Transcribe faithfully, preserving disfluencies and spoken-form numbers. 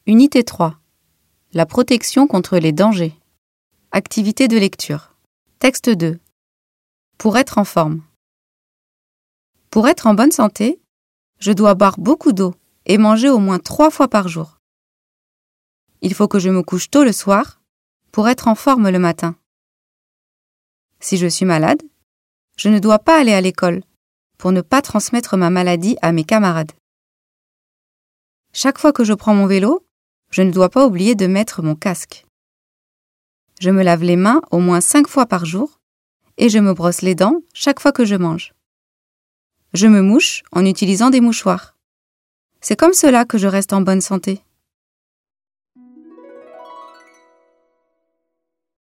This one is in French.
Unité trois. La protection contre les dangers. Activité de lecture. Texte deux. Pour être en forme. Pour être en bonne santé, je dois boire beaucoup d'eau et manger au moins trois fois par jour. Il faut que je me couche tôt le soir pour être en forme le matin. Si je suis malade, je ne dois pas aller à l'école pour ne pas transmettre ma maladie à mes camarades. Chaque fois que je prends mon vélo, je ne dois pas oublier de mettre mon casque. Je me lave les mains au moins cinq fois par jour et je me brosse les dents chaque fois que je mange. Je me mouche en utilisant des mouchoirs. C'est comme cela que je reste en bonne santé.